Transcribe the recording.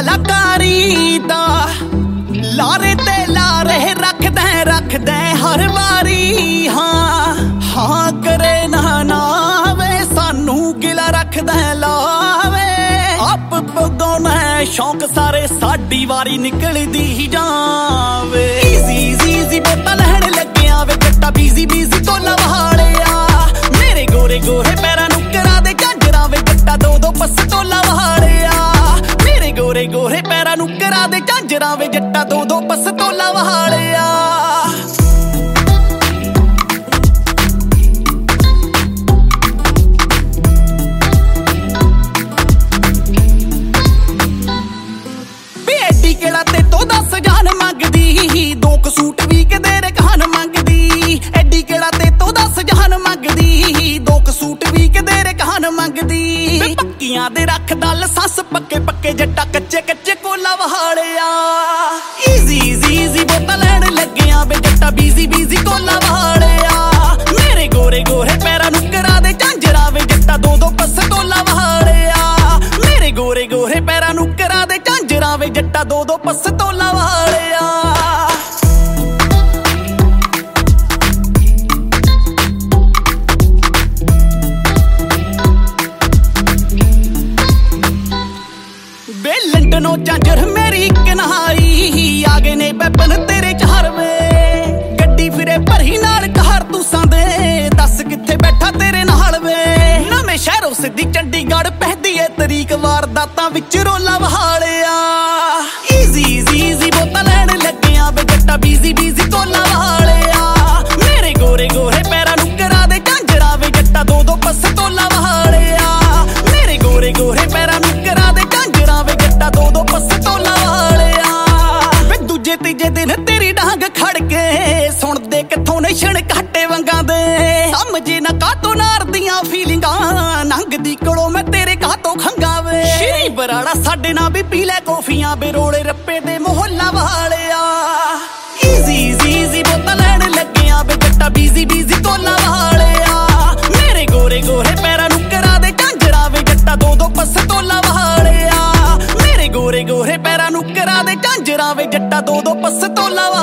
ਕਲਾਕਾਰੀ ਦਾ ਲਾਰੇ ਤੇ ਲਾਰੇ ਰੱਖਦਾ ਹਰ ਵਾਰੀ। ਹਾਂ ਕਰੇ ਨਾ ਵੇ ਸਾਨੂੰ ਗਿਲਾ ਰੱਖਦਾ ਲਾਵੇ। ਆਪ ਪਗਾਉਣਾ ਸ਼ੌਂਕ ਸਾਰੇ ਸਾਡੀ ਵਾਰੀ ਨਿਕਲਦੀ ਹੀ ਜਾਵੇ। ਈਜ਼ੀ ਬੋਤਾ ਲੈਣ ਲੱਗਿਆ ਵੇ ਜੱਟਾ ਬੀਜ਼ੀ ਕੋਲਾ ਵਹਾਲਿਆ। ਮੇਰੇ ਗੋਰੇ ਗੋਰੇ ਪੈਰਾਂ ਨੂੰ ਕਰਾ ਦੇ ਝਾਂਜਰਾਂ ਵੇ ਜੱਟਾ ਦੋ ਪਸਤੋਲਾ ਵਹਾਲਿਆ। ਮੇਰੇ ਗੋਰੇ ਗੋਰੇ ਪੈਰਾਂ ਨੂੰ ਕਰਾ ਦੇ ਝਾਂਜਰਾਂ ਵੇ ਜੱਟਾ ਦੋ ਪਸਤੋਲਾ ਵਹਾਲਿਆ। ਕਿਹੜਾ ਤੇ ਤੋਂ 10 ਜਾਨ ਮੰਗਦੀ, 2 ਸੂਟ ਵੀ ਕਿਦੇ ਰੇ ਕਹਾਨ ਮੰਗਦੀ। ਐਡੀ ਕਿਹੜਾ ਤੇ ਤੋਂ 10 ਜਾਨ ਮੰਗਦੀ, 2 ਸੂਟ ਵੀ ਕਿਦੇ ਰੇ ਕਹਾਨ ਮੰਗਦੀ। ਪੱਕੀਆਂ ਦੇ ਰੱਖਦਾ ਲਸੱਸ ਪੱਕੇ ਜੱਟਾ ਕੱਚੇ ਕੋਲਾ ਵਹਾਲਿਆ। ਈਜ਼ੀ ਬੋਤਾ ਲੈਣ ਲੱਗਿਆ ਵੇ ਜੱਟਾ ਬੀਜ਼ੀ ਕੋਲਾ ਵਹਾਲਿਆ। ਮੇਰੇ ਗੋਰੇ ਗੋਰੇ ਪੈਰਾਂ ਨੂੰ ਕਰਾ ਦੇ ਝਾਂਜਰਾਂ ਵੇ ਜੱਟਾ ਦੋ ਪਸਤੋਲਾ ਵਹਾਲਿਆ। ਮੇਰੇ ਗੋਰੇ ਗੋਰੇ ਪੈਰਾਂ ਨੂੰ ਕਰਾ ਦੇ ਝਾਂਜਰਾਂ ਵੇ ਜੱਟਾ ਦੋ ਪਸਤੋਲਾ ਵਹਾਲਿਆ। ਵੇ ਲੰਡਨੋਂ ਝਾਂਜਰ ਮੇਰੀ ਕਨਹਾਈ ਆ ਗਏ ਨੇ ਵੈਪਨ ਤੇਰੇ ਚਾਰ ਵੇ। ਗੱਡੀ ਫਿਰੇ ਭਰੀ ਨਾਲ ਕਾਰਤੂਸਾਂ ਦੇ ਦੱਸ ਕਿੱਥੇ ਬੈਠਾ ਤੇਰੇ ਨਾਲ ਵੇ। ਨਵੇਂ ਸ਼ਹਿਰੋਂ ਸਿੱਧੀ ਚੰਡੀਗੜ੍ਹ ਪਹਿਦੀ ਏ ਤਰੀਕ ਵਾਰਦਾਤਾਂ ਵਿੱਚ ਰੋਲਾ ਵਹਾਲਿਆ। ਈਜ਼ੀ ਬੋਤਾ ਲੈਣ ਲੱਗਿਆ ਵੇ ਜੱਟਾ ਬੀਜ਼ੀ ਕੋਲਾ ਵਹਾਲਿਆ। ਮੇਰੇ ਗੋਰੇ ਗੋਰੇ ਪੈਰਾਂ ਨੂੰ ਕਰਾ ਦੇ ਝਾਂਜਰਾਂ ਵੇ ਜੱਟਾ ਦੋ ਪਸਤੋਲਾ ਵਹਾਲਿਆ। ਮੇਰੇ ਗੋਰੇ ਗੋਰੇ ਪੈਰਾਂ ਨੂੰ ਕਰਾ ਦੇ ਝਾਂਜਰਾਂ ਵੇ ਜੱਟਾ ਦੋ ਪਸਤੋਲਾ ਵਹਾਲਿਆ। ਵੇ ਦੂਜੇ ਤੀਜੇ ਦਿਨ ਤੇਰੀ ਡਾਂਗ ਖੜ ਕੇ ਸੁਣਦੇ ਕਿੱਥੋਂ ਨਸ਼ਣ ਘਾਟੇ ਵੰਗਾਂ ਦੇ। ਸਮਝੇ ਨਾ ਕਾਤੋਂ ਨਾਰ ਦੀਆਂ ਫੀਲਿੰਗਾਂ ਨੰਗਦੀ ਕੋਲੋਂ ਮੈਂ ਤੇਰੇ ਕਾਤੋਂ ਖੰਗਾ ਵੇ। ਸ਼੍ਰੀ ਬਰਾੜਾ ਸਾਡੇ ਨਾਲ ਵੀ ਪੀ ਲੈ ਕੌਫੀਆਂ ਵੇ ਰੋਲੇ ਰੱਪੇ ਦੇ ਮੁਹੱਲਾ ਵਹਾਲਿਆ। ਈਜ਼ੀ ਬੋਤਾ ਲੈਣ ਲੱਗਿਆ ਵੇ ਜੱਟਾ ਬੀਜ਼ੀ ਕੋਲਾ ਵਹਾਲਿਆ। ਮੇਰੇ ਗੋਰੇ ਗੋਰੇ ਪੈਰਾਂ ਨੂੰ ਕਰਾ ਦੇ ਝਾਂਜਰਾਂ ਵੇ ਜੱਟਾ ਦੋ ਪਸਤੋਲਾ ਵਹਾਲਿਆ। ਮੇਰੇ ਗੋਰੇ ਗੋਰੇ ਪੈਰਾਂ ਨੂੰ ਕਰਾ ਦੇ ਝਾਂਜਰਾਂ ਵੇ ਜੱਟਾ ਦੋ ਪਸਤੋਲਾ